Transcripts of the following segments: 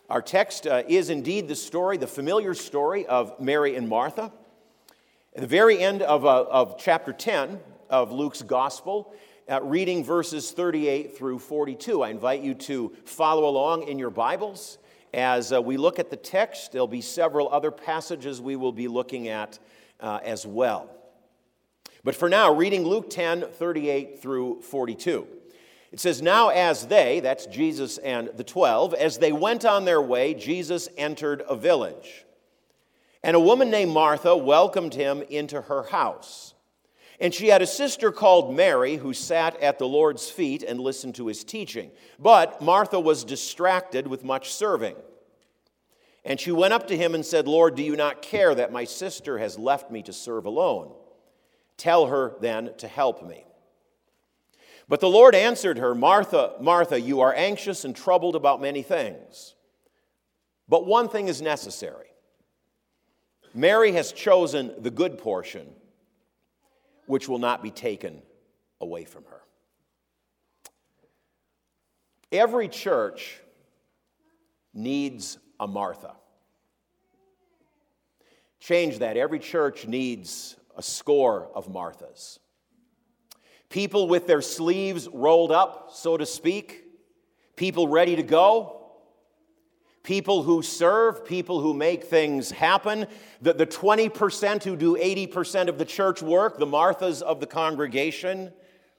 Our text is indeed the story, the familiar story of Mary and Martha. At the very end of chapter 10 of Luke's Gospel, reading verses 38 through 42. I invite you to follow along in your Bibles. As we look at the text, there'll be several other passages we will be looking at as well. But for now, reading Luke 10, 38 through 42. It says, "Now as they," that's Jesus and the 12, "as they went on their way, Jesus entered a village. And a woman named Martha welcomed him into her house. And she had a sister called Mary who sat at the Lord's feet and listened to his teaching. But Martha was distracted with much serving. And she went up to him and said, 'Lord, do you not care that my sister has left me to serve alone? Tell her then to help me.' But the Lord answered her, 'Martha, Martha, you are anxious and troubled about many things. But one thing is necessary. Mary has chosen the good portion, which will not be taken away from her.'" Every church needs a Martha. Change that. Every church needs a score of Marthas. People with their sleeves rolled up, so to speak. People ready to go. People who serve, people who make things happen. The 20% who do 80% of the church work, the Marthas of the congregation.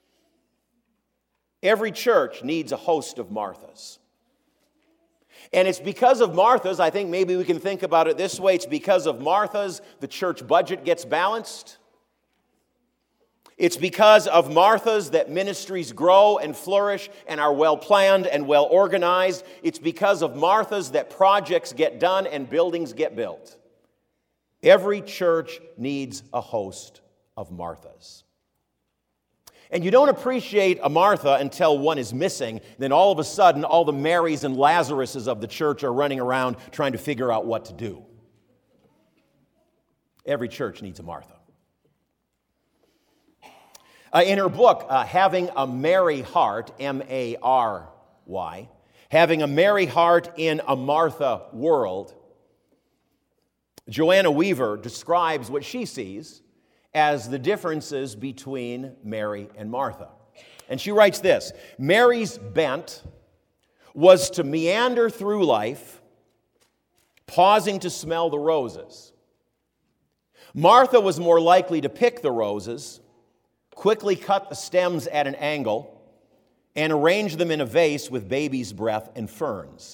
Every church needs a host of Marthas. And it's because of Marthas, I think maybe we can think about it this way, it's because of Marthas the church budget gets balanced. It's because of Marthas that ministries grow and flourish and are well planned and well organized. It's because of Marthas that projects get done and buildings get built. Every church needs a host of Marthas. And you don't appreciate a Martha until one is missing. Then all of a sudden, all the Marys and Lazaruses of the church are running around trying to figure out what to do. Every church needs a Martha. In her book, Having a Mary Heart, M-A-R-Y, Having a Mary Heart in a Martha World, Joanna Weaver describes what she sees as the differences between Mary and Martha. And she writes this: "Mary's bent was to meander through life, pausing to smell the roses. Martha was more likely to pick the roses, quickly cut the stems at an angle, and arrange them in a vase with baby's breath and ferns."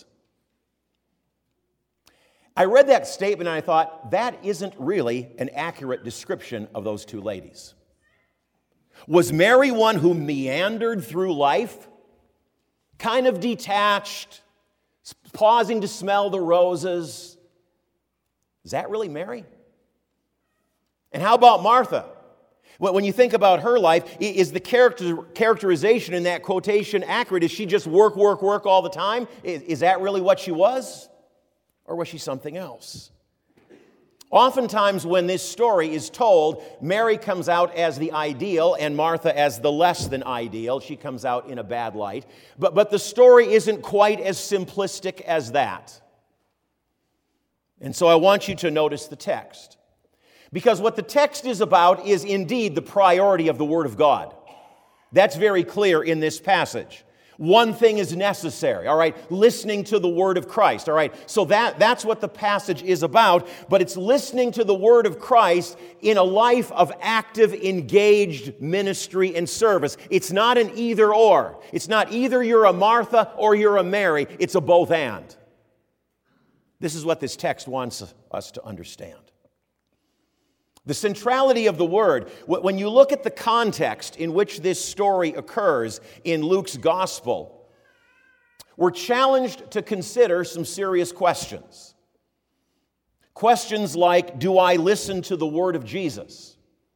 I read that statement and I thought, that isn't really an accurate description of those two ladies. Was Mary one who meandered through life, kind of detached, pausing to smell the roses? Is that really Mary? And how about Martha? When you think about her life, is the characterization in that quotation accurate? Is she just work, work, work all the time? Is that really what she was? Or was she something else? Oftentimes when this story is told, Mary comes out as the ideal and Martha as the less than ideal. She comes out in a bad light. But the story isn't quite as simplistic as that. And so I want you to notice the text. Because what the text is about is indeed the priority of the Word of God. That's very clear in this passage. One thing is necessary, all right? Listening to the Word of Christ, all right? So that's what the passage is about, but it's listening to the Word of Christ in a life of active, engaged ministry and service. It's not an either or. It's not either you're a Martha or you're a Mary. It's a both and. This is what this text wants us to understand. The centrality of the Word, when you look at the context in which this story occurs in Luke's Gospel, we're challenged to consider some serious questions. Questions like, do I listen to the Word of Jesus?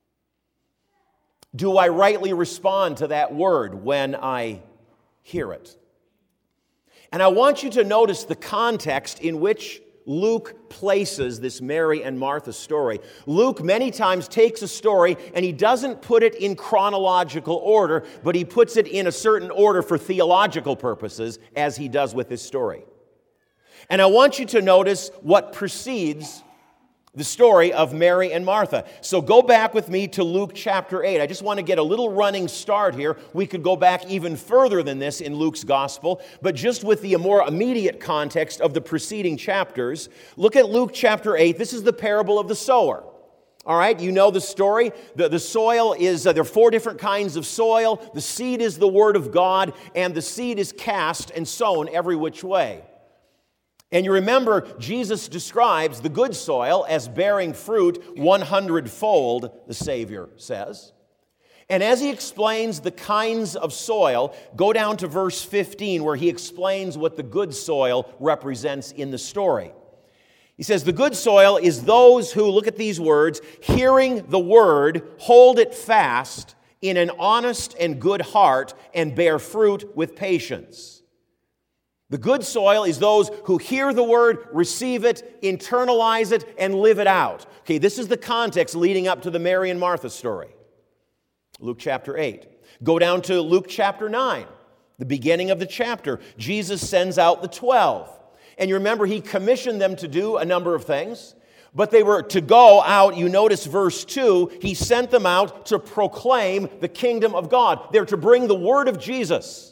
Do I rightly respond to that Word when I hear it? And I want you to notice the context in which Luke places this Mary and Martha story. Luke many times takes a story and he doesn't put it in chronological order, but he puts it in a certain order for theological purposes, as he does with this story. And I want you to notice what precedes the story of Mary and Martha. So go back with me to Luke chapter 8. I just want to get a little running start here. We could go back even further than this in Luke's gospel, but just with the more immediate context of the preceding chapters, look at Luke chapter 8. This is the parable of the sower. All right, you know the story. The soil is, there are 4 different kinds of soil. The seed is the word of God, and the seed is cast and sown every which way. And you remember, Jesus describes the good soil as bearing fruit 100-fold, the Savior says. And as he explains the kinds of soil, go down to verse 15 where he explains what the good soil represents in the story. He says, the good soil is those who, look at these words, hearing the word, hold it fast in an honest and good heart and bear fruit with patience. The good soil is those who hear the word, receive it, internalize it, and live it out. Okay, this is the context leading up to the Mary and Martha story. Luke chapter 8. Go down to Luke chapter 9, the beginning of the chapter. Jesus sends out the 12. And you remember he commissioned them to do a number of things. But they were to go out, you notice verse 2, he sent them out to proclaim the kingdom of God. They're to bring the word of Jesus.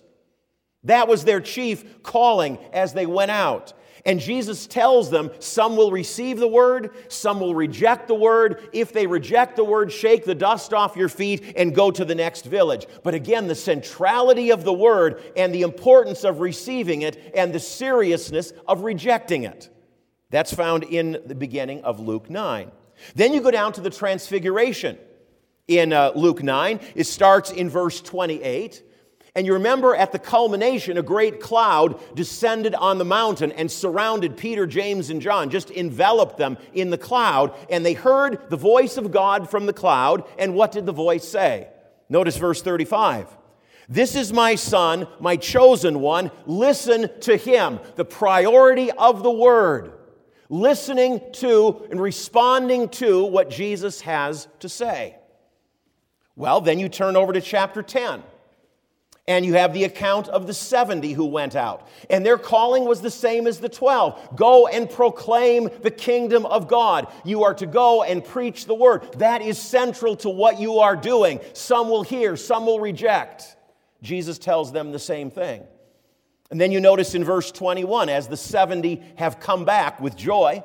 That was their chief calling as they went out. And Jesus tells them, some will receive the word, some will reject the word. If they reject the word, shake the dust off your feet and go to the next village. But again, the centrality of the word and the importance of receiving it and the seriousness of rejecting it. That's found in the beginning of Luke 9. Then you go down to the transfiguration in Luke 9. It starts in verse 28. And you remember at the culmination, a great cloud descended on the mountain and surrounded Peter, James, and John, just enveloped them in the cloud. And they heard the voice of God from the cloud. And what did the voice say? Notice verse 35. This is my son, my chosen one. Listen to him. The priority of the word. Listening to and responding to what Jesus has to say. Well, then you turn over to chapter 10. And you have the account of the 70 who went out. And their calling was the same as the 12. Go and proclaim the kingdom of God. You are to go and preach the word. That is central to what you are doing. Some will hear, some will reject. Jesus tells them the same thing. And then you notice in verse 21, as the 70 have come back with joy,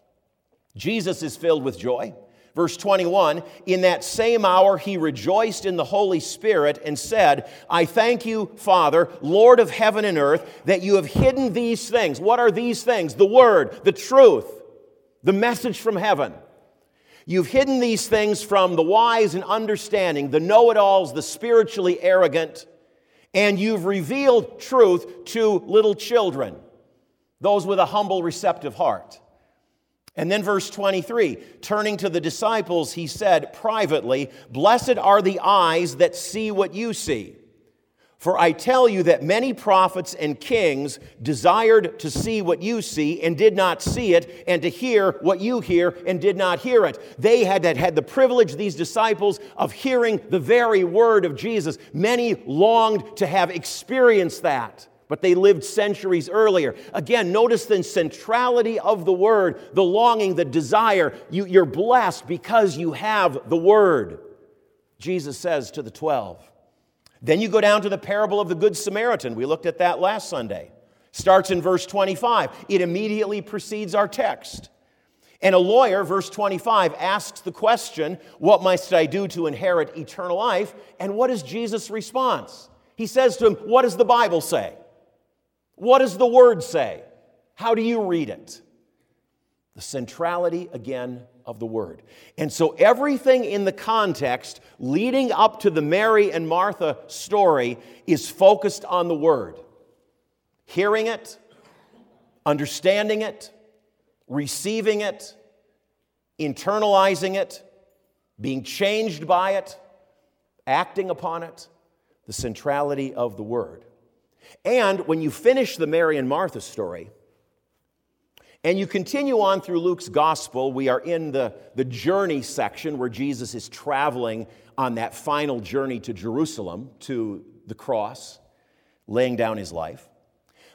Jesus is filled with joy. Verse 21, in that same hour he rejoiced in the Holy Spirit and said, I thank you, Father, Lord of heaven and earth, that you have hidden these things. What are these things? The word, the truth, the message from heaven. You've hidden these things from the wise and understanding, the know-it-alls, the spiritually arrogant, and you've revealed truth to little children, those with a humble, receptive heart. And then verse 23, turning to the disciples, he said privately, blessed are the eyes that see what you see. For I tell you that many prophets and kings desired to see what you see and did not see it, and to hear what you hear and did not hear it. They had the privilege, these disciples, of hearing the very word of Jesus. Many longed to have experienced that. But they lived centuries earlier. Again, notice the centrality of the word, the longing, the desire. You're blessed because you have the word, Jesus says to the 12. Then you go down to the parable of the Good Samaritan. We looked at that last Sunday. Starts in verse 25. It immediately precedes our text. And a lawyer, verse 25, asks the question, what must I do to inherit eternal life? And what is Jesus' response? He says to him, what does the Bible say? What does the Word say? How do you read it? The centrality, again, of the Word. And so everything in the context leading up to the Mary and Martha story is focused on the Word. Hearing it, understanding it, receiving it, internalizing it, being changed by it, acting upon it, the centrality of the Word. And when you finish the Mary and Martha story, and you continue on through Luke's gospel, we are in the journey section where Jesus is traveling on that final journey to Jerusalem, to the cross, laying down his life.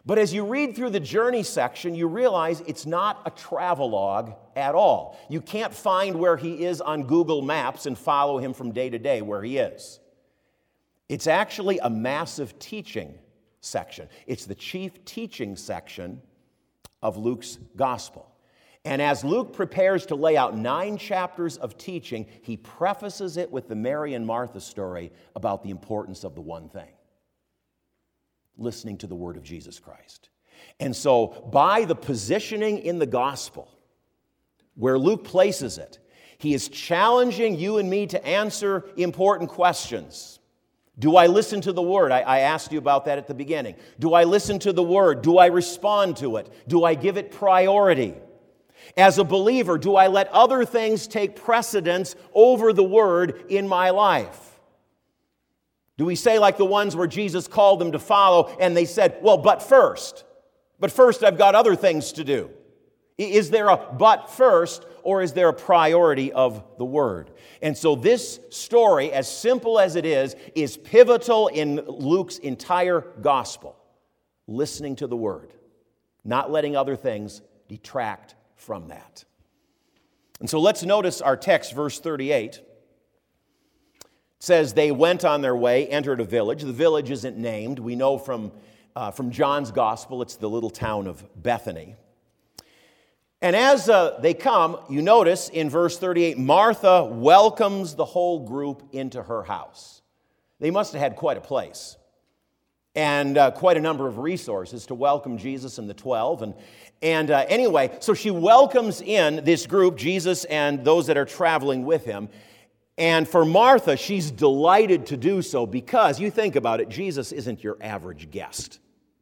But as you read through the journey section, you realize it's not a travelogue at all. You can't find where he is on Google Maps and follow him from day to day where he is. It's actually a massive teaching section. It's the chief teaching section of Luke's gospel. And as Luke prepares to lay out 9 chapters of teaching, he prefaces it with the Mary and Martha story about the importance of the one thing: listening to the word of Jesus Christ. And so, by the positioning in the gospel, where Luke places it, he is challenging you and me to answer important questions. Do I listen to the word? I asked you about that at the beginning. Do I listen to the word? Do I respond to it? Do I give it priority? As a believer, do I let other things take precedence over the word in my life? Do we say like the ones where Jesus called them to follow and they said, well, but first I've got other things to do? Is there a but first, or is there a priority of the word? And so this story, as simple as it is pivotal in Luke's entire gospel. Listening to the word, not letting other things detract from that. And so let's notice our text, verse 38. It says, they went on their way, entered a village. The village isn't named. We know from John's gospel, it's the little town of Bethany. And as they come, you notice in verse 38, Martha welcomes the whole group into her house. They must have had quite a place and quite a number of resources to welcome Jesus and the 12. And anyway, so she welcomes in this group, Jesus and those that are traveling with him. And for Martha, she's delighted to do so because, you think about it, Jesus isn't your average guest.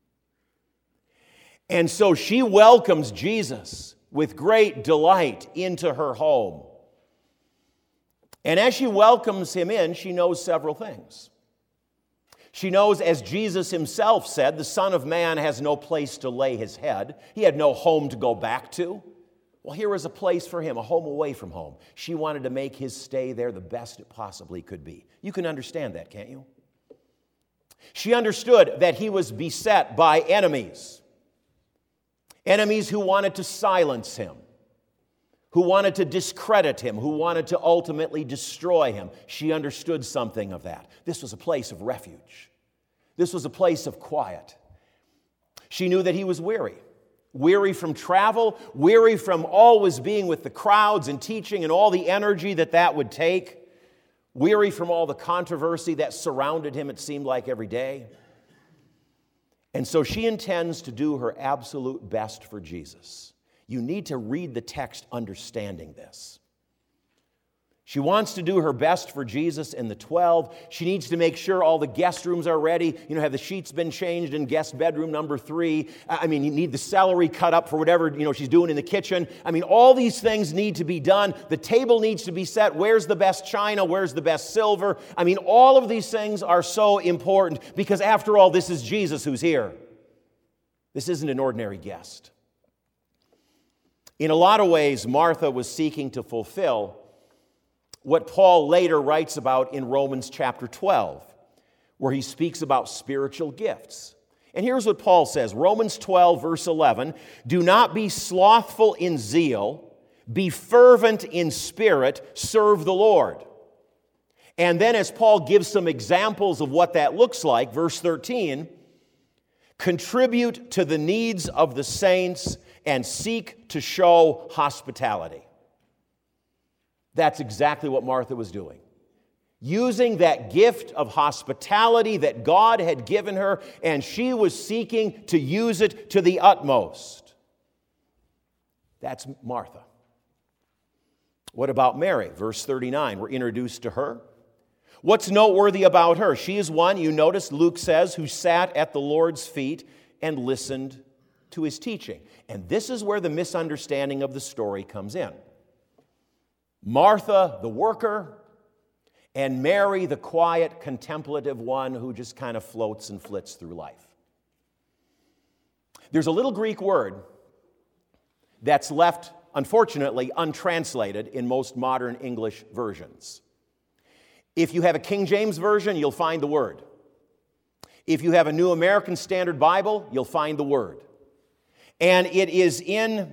And so she welcomes Jesus with great delight into her home. And as she welcomes him in, she knows several things. She knows, as Jesus himself said, the Son of Man has no place to lay his head. He had no home to go back to. Well, here was a place for him, a home away from home. She wanted to make his stay there the best it possibly could be. You can understand that, can't you? She understood that he was beset by enemies. Enemies who wanted to silence him, who wanted to discredit him, who wanted to ultimately destroy him. She understood something of that. This was a place of refuge. This was a place of quiet. She knew that he was weary from travel, weary from always being with the crowds and teaching and all the energy that would take, weary from all the controversy that surrounded him, it seemed like, every day. And so she intends to do her absolute best for Jesus. You need to read the text understanding this. She wants to do her best for Jesus and the 12. She needs to make sure all the guest rooms are ready. Have the sheets been changed in guest bedroom number 3? You need the celery cut up for whatever, she's doing in the kitchen. All these things need to be done. The table needs to be set. Where's the best china? Where's the best silver? All of these things are so important because, after all, this is Jesus who's here. This isn't an ordinary guest. In a lot of ways, Martha was seeking to fulfill what Paul later writes about in Romans chapter 12, where he speaks about spiritual gifts. And here's what Paul says, Romans 12, verse 11, do not be slothful in zeal, be fervent in spirit, serve the Lord. And then as Paul gives some examples of what that looks like, verse 13, contribute to the needs of the saints and seek to show hospitality. That's exactly what Martha was doing. Using that gift of hospitality that God had given her, and she was seeking to use it to the utmost. That's Martha. What about Mary? Verse 39, we're introduced to her. What's noteworthy about her? She is one, you notice Luke says, who sat at the Lord's feet and listened to his teaching. And this is where the misunderstanding of the story comes in. Martha, the worker, and Mary, the quiet, contemplative one who just kind of floats and flits through life. There's a little Greek word that's left, unfortunately, untranslated in most modern English versions. If you have a King James version, you'll find the word. If you have a New American Standard Bible, you'll find the word. And it is in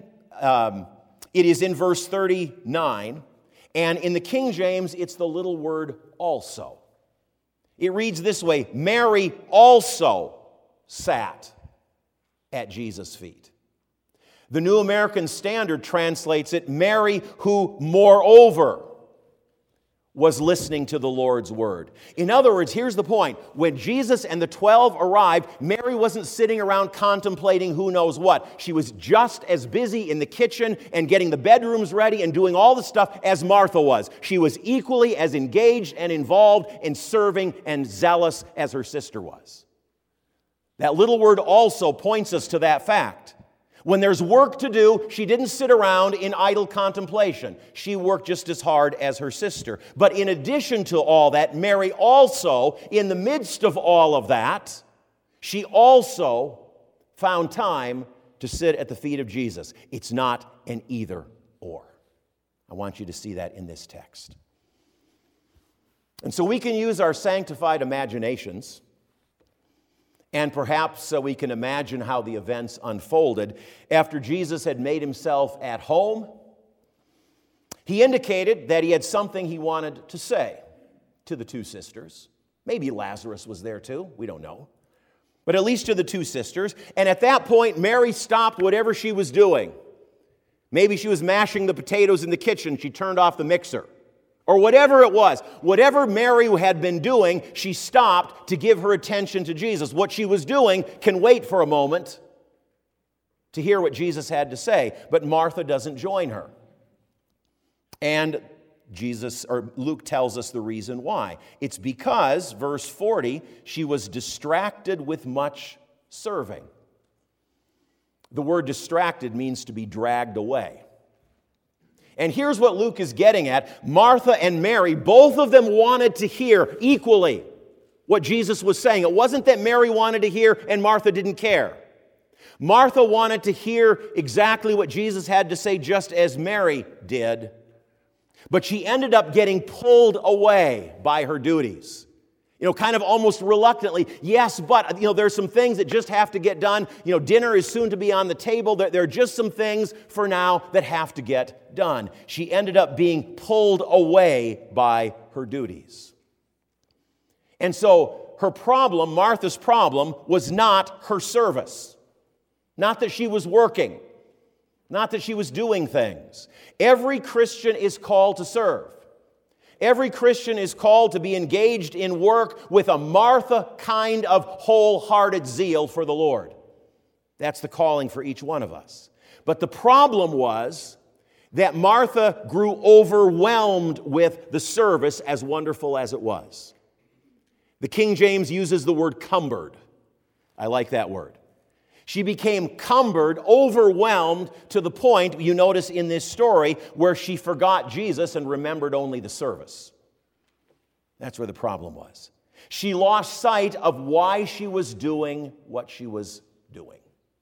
verse 39, and in the King James, it's the little word also. It reads this way, Mary also sat at Jesus' feet. The New American Standard translates it, Mary who moreover was listening to the Lord's word. In other words, here's the point. When Jesus and the 12 arrived, Mary wasn't sitting around contemplating who knows what. She was just as busy in the kitchen and getting the bedrooms ready and doing all the stuff as Martha was. She was equally as engaged and involved in serving and zealous as her sister was. That little word also points us to that fact. When there's work to do, she didn't sit around in idle contemplation. She worked just as hard as her sister. But in addition to all that, Mary also, in the midst of all of that, she also found time to sit at the feet of Jesus. It's not an either or. I want you to see that in this text. And so we can use our sanctified imaginations, and perhaps we can imagine how the events unfolded. After Jesus had made himself at home, he indicated that he had something he wanted to say to the two sisters. Maybe Lazarus was there too, we don't know. But at least to the two sisters. And at that point, Mary stopped whatever she was doing. Maybe she was mashing the potatoes in the kitchen. She turned off the mixer. Or whatever it was, whatever Mary had been doing, she stopped to give her attention to Jesus. What she was doing can wait for a moment to hear what Jesus had to say, but Martha doesn't join her. And Luke tells us the reason why. It's because, verse 40, she was distracted with much serving. The word distracted means to be dragged away. And here's what Luke is getting at. Martha and Mary, both of them wanted to hear equally what Jesus was saying. It wasn't that Mary wanted to hear and Martha didn't care. Martha wanted to hear exactly what Jesus had to say just as Mary did. But she ended up getting pulled away by her duties. Kind of almost reluctantly. Yes, but, there's some things that just have to get done. Dinner is soon to be on the table. There are just some things for now that have to get done. She ended up being pulled away by her duties. And so her problem, Martha's problem, was not her service. Not that she was working. Not that she was doing things. Every Christian is called to serve. Every Christian is called to be engaged in work with a Martha kind of wholehearted zeal for the Lord. That's the calling for each one of us. But the problem was that Martha grew overwhelmed with the service, as wonderful as it was. The King James uses the word cumbered. I like that word. She became cumbered, overwhelmed, to the point, you notice in this story, where she forgot Jesus and remembered only the service. That's where the problem was. She lost sight of why she was doing what she was doing.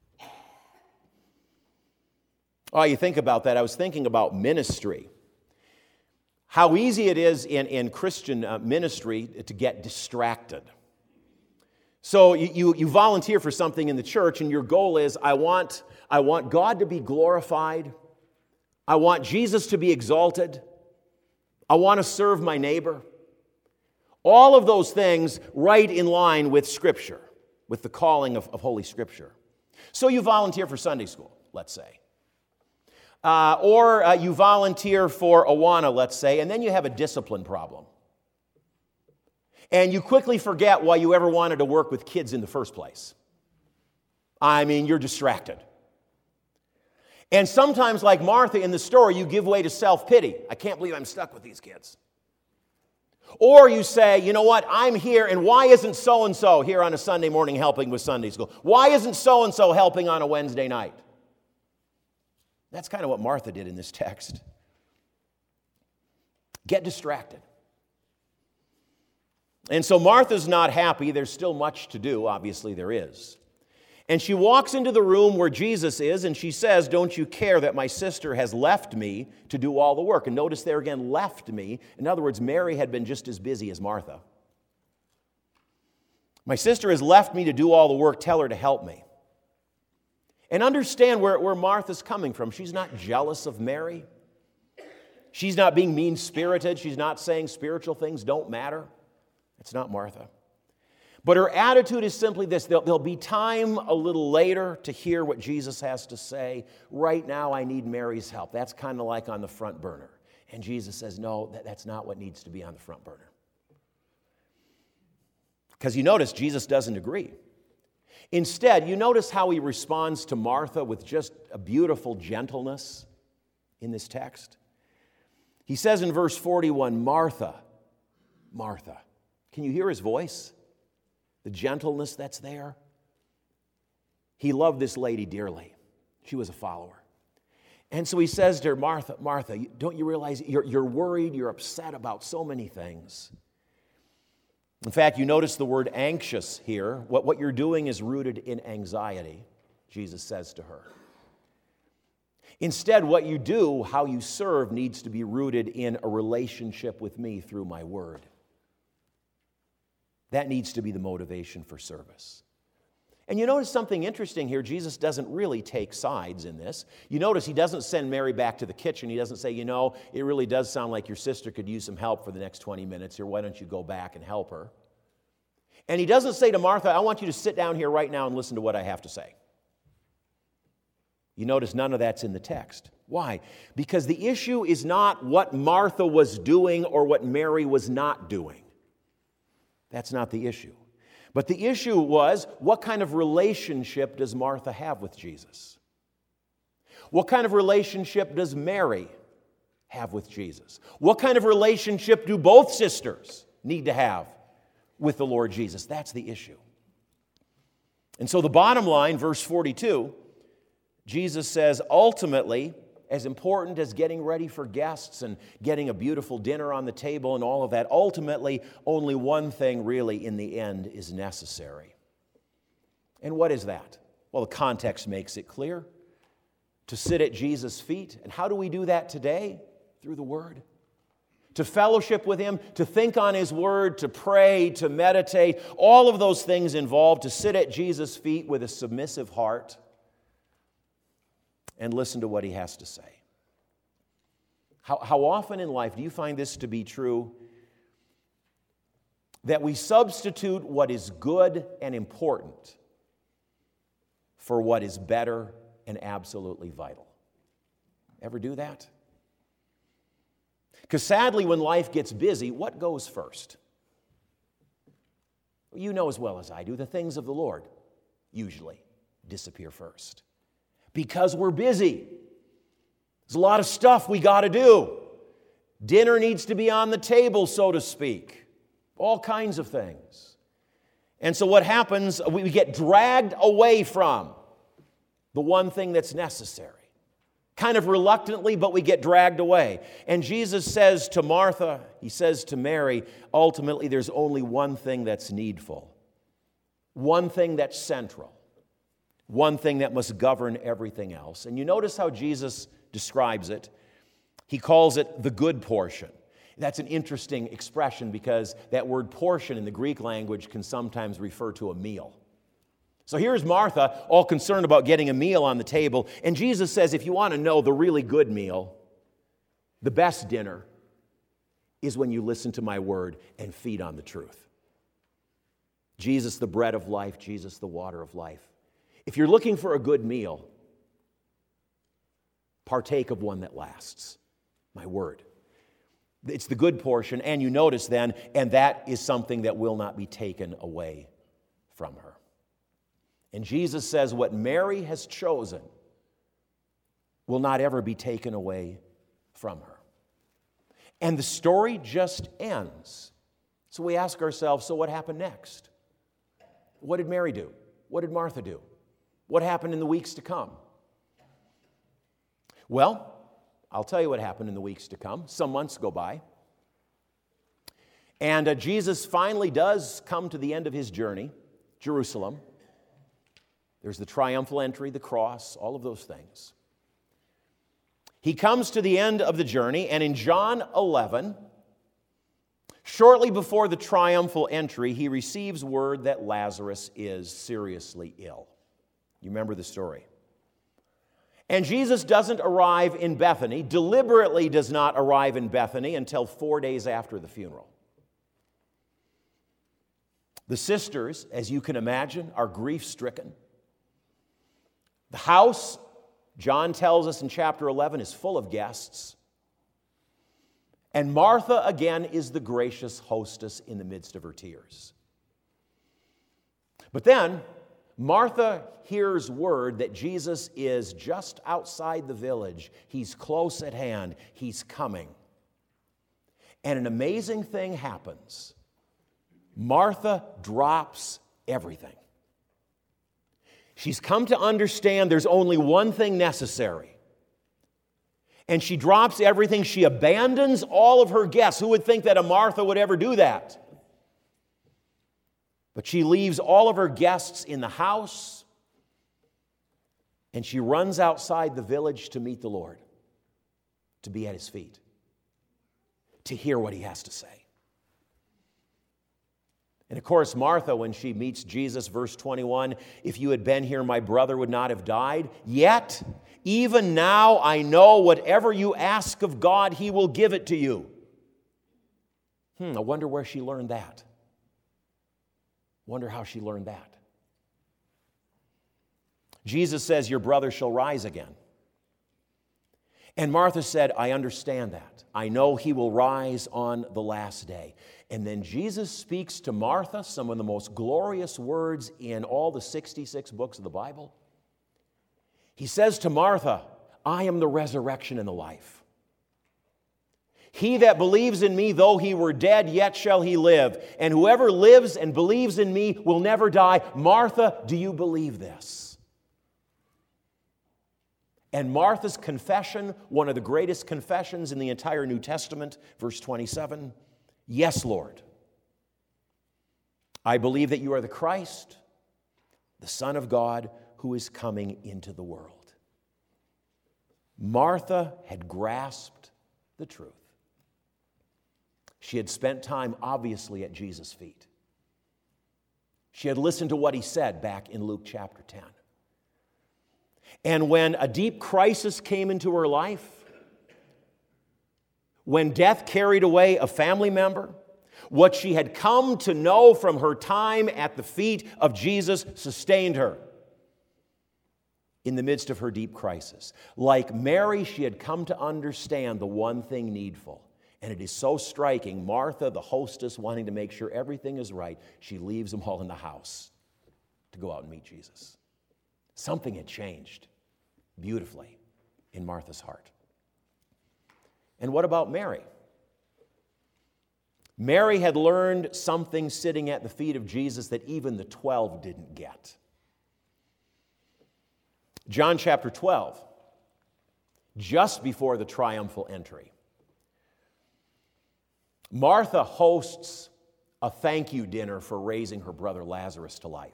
Oh, you think about that. I was thinking about ministry. How easy it is in Christian ministry to get distracted. So you volunteer for something in the church, and your goal is, I want God to be glorified. I want Jesus to be exalted. I want to serve my neighbor. All of those things right in line with Scripture, with the calling of Holy Scripture. So you volunteer for Sunday school, let's say. Or you volunteer for Awana, let's say, and then you have a discipline problem. And you quickly forget why you ever wanted to work with kids in the first place. You're distracted. And sometimes, like Martha in the story, you give way to self-pity. I can't believe I'm stuck with these kids. Or you say, you know what, I'm here, and why isn't so-and-so here on a Sunday morning helping with Sunday school? Why isn't so-and-so helping on a Wednesday night? That's kind of what Martha did in this text. Get distracted. And so Martha's not happy. There's still much to do. Obviously, there is. And she walks into the room where Jesus is, and she says, don't you care that my sister has left me to do all the work? And notice there again, left me. In other words, Mary had been just as busy as Martha. My sister has left me to do all the work. Tell her to help me. And understand where Martha's coming from. She's not jealous of Mary. She's not being mean-spirited. She's not saying spiritual things don't matter. It's not Martha. But her attitude is simply this. There'll be time a little later to hear what Jesus has to say. Right now, I need Mary's help. That's kind of like on the front burner. And Jesus says, no, that's not what needs to be on the front burner. Because you notice Jesus doesn't agree. Instead, you notice how he responds to Martha with just a beautiful gentleness in this text. He says in verse 41, Martha, Martha. Can you hear his voice? The gentleness that's there. He loved this lady dearly. She was a follower. And so he says to her, Martha, Martha, don't you realize you're worried, you're upset about so many things? In fact, you notice the word anxious here. What you're doing is rooted in anxiety, Jesus says to her. Instead, what you do, how you serve, needs to be rooted in a relationship with me through my word. That needs to be the motivation for service. And you notice something interesting here. Jesus doesn't really take sides in this. You notice he doesn't send Mary back to the kitchen. He doesn't say, it really does sound like your sister could use some help for the next 20 minutes here. Why don't you go back and help her? And he doesn't say to Martha, I want you to sit down here right now and listen to what I have to say. You notice none of that's in the text. Why? Because the issue is not what Martha was doing or what Mary was not doing. That's not the issue. But the issue was, what kind of relationship does Martha have with Jesus? What kind of relationship does Mary have with Jesus? What kind of relationship do both sisters need to have with the Lord Jesus? That's the issue. And so the bottom line, verse 42, Jesus says, ultimately, as important as getting ready for guests and getting a beautiful dinner on the table and all of that, ultimately, only one thing really in the end is necessary. And what is that? Well, the context makes it clear. To sit at Jesus' feet. And how do we do that today? Through the Word. To fellowship with Him, to think on His Word, to pray, to meditate, all of those things involved, to sit at Jesus' feet with a submissive heart and listen to what He has to say. How often in life do you find this to be true? That we substitute what is good and important for what is better and absolutely vital. Ever do that? Because sadly, when life gets busy, what goes first? You know as well as I do, the things of the Lord usually disappear first. Because we're busy. There's a lot of stuff we got to do. Dinner needs to be on the table, so to speak. All kinds of things. And so what happens, we get dragged away from the one thing that's necessary. Kind of reluctantly, but we get dragged away. And Jesus says to Martha, He says to Mary, ultimately there's only one thing that's needful. One thing that's central. One thing that must govern everything else. And you notice how Jesus describes it. He calls it the good portion. That's an interesting expression because that word portion in the Greek language can sometimes refer to a meal. So here's Martha, all concerned about getting a meal on the table. And Jesus says, if you want to know the really good meal, the best dinner, is when you listen to my word and feed on the truth. Jesus, the bread of life. Jesus, the water of life. If you're looking for a good meal, partake of one that lasts. My word. It's the good portion, and you notice then, and that is something that will not be taken away from her. And Jesus says what Mary has chosen will not ever be taken away from her. And the story just ends. So we ask ourselves, so what happened next? What did Mary do? What did Martha do? What happened in the weeks to come? Well, I'll tell you what happened in the weeks to come. Some months go by. And Jesus finally does come to the end of his journey, Jerusalem. There's the triumphal entry, the cross, all of those things. He comes to the end of the journey, and in John 11, shortly before the triumphal entry, he receives word that Lazarus is seriously ill. You remember the story. And Jesus doesn't arrive in Bethany, deliberately does not arrive in Bethany until 4 days after the funeral. The sisters, as you can imagine, are grief-stricken. The house, John tells us in chapter 11, is full of guests. And Martha, again, is the gracious hostess in the midst of her tears. But then, Martha hears word that Jesus is just outside the village. He's close at hand. He's coming. And an amazing thing happens. Martha drops everything. She's come to understand there's only one thing necessary. And she drops everything. She abandons all of her guests. Who would think that a Martha would ever do that? But she leaves all of her guests in the house, and she runs outside the village to meet the Lord, to be at his feet, to hear what he has to say. And of course, Martha, when she meets Jesus, verse 21, if you had been here, my brother would not have died. Yet, even now, I know whatever you ask of God, he will give it to you. I wonder where she learned that. Wonder how she learned that. Jesus says, your brother shall rise again. And Martha said, I understand that. I know he will rise on the last day. And then Jesus speaks to Martha some of the most glorious words in all the 66 books of the Bible. He says to Martha, I am the resurrection and the life. He that believes in me, though he were dead, yet shall he live. And whoever lives and believes in me will never die. Martha, do you believe this? And Martha's confession, one of the greatest confessions in the entire New Testament, verse 27, yes, Lord, I believe that you are the Christ, the Son of God, who is coming into the world. Martha had grasped the truth. She had spent time, obviously, at Jesus' feet. She had listened to what he said back in Luke chapter 10. And when a deep crisis came into her life, when death carried away a family member, what she had come to know from her time at the feet of Jesus sustained her in the midst of her deep crisis. Like Mary, she had come to understand the one thing needful. And it is so striking. Martha, the hostess, wanting to make sure everything is right, she leaves them all in the house to go out and meet Jesus. Something had changed beautifully in Martha's heart. And what about Mary? Mary had learned something sitting at the feet of Jesus that even the 12 didn't get. John chapter 12, just before the triumphal entry, Martha hosts a thank you dinner for raising her brother Lazarus to life.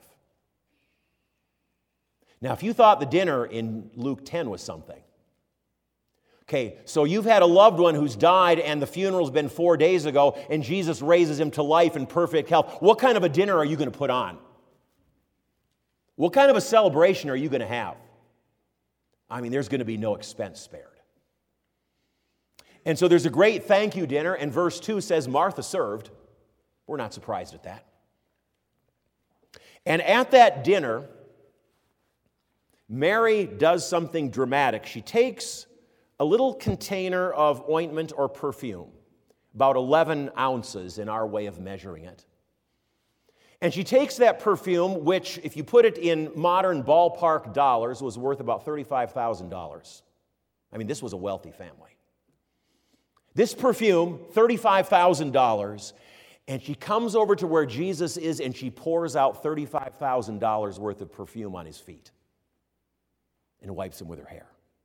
Now, if you thought the dinner in Luke 10 was something, okay, so you've had a loved one who's died and the funeral's been 4 days ago and Jesus raises him to life in perfect health. What kind of a dinner are you going to put on? What kind of a celebration are you going to have? I mean, there's going to be no expense spared. And so there's a great thank you dinner, and verse 2 says Martha served. We're not surprised at that. And at that dinner, Mary does something dramatic. She takes a little container of ointment or perfume, about 11 ounces in our way of measuring it. And she takes that perfume, which, if you put it in modern ballpark dollars, was worth about $35,000. I mean, this was a wealthy family. This perfume, $35,000, and she comes over to where Jesus is and she pours out $35,000 worth of perfume on his feet and wipes him with her hair.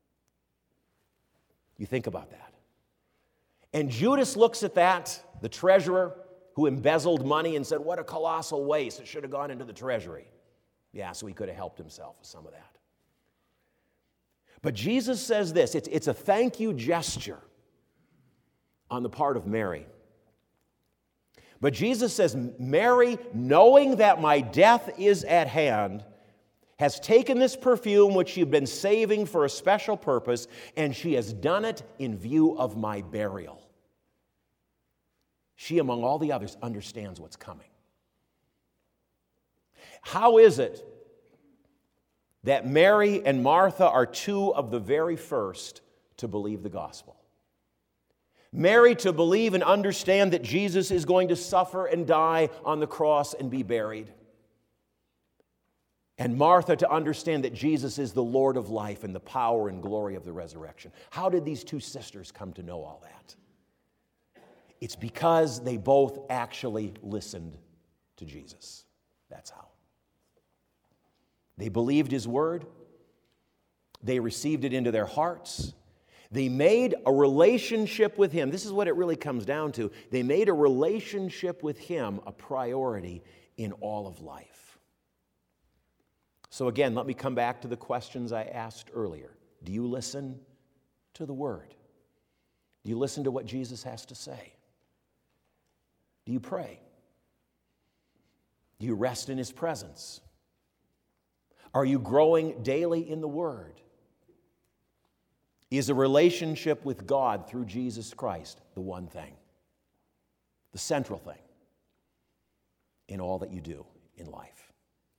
You think about that. And Judas looks at that, the treasurer who embezzled money, and said, what a colossal waste. It should have gone into the treasury. Yeah, so he could have helped himself with some of that. But Jesus says this, it's a thank you gesture on the part of Mary. But Jesus says, Mary, knowing that my death is at hand, has taken this perfume which you've been saving for a special purpose, and she has done it in view of my burial. She, among all the others, understands what's coming. How is it that Mary and Martha are two of the very first to believe the gospel? Mary to believe and understand that Jesus is going to suffer and die on the cross and be buried. And Martha to understand that Jesus is the Lord of life and the power and glory of the resurrection. How did these two sisters come to know all that? It's because they both actually listened to Jesus. That's how. They believed his word. They received it into their hearts. They made a relationship with him. This is what it really comes down to. They made a relationship with him a priority in all of life. So again, let me come back to the questions I asked earlier. Do you listen to the word? Do you listen to what Jesus has to say? Do you pray? Do you rest in his presence? Are you growing daily in the word? Is a relationship with God through Jesus Christ the one thing, the central thing in all that you do in life?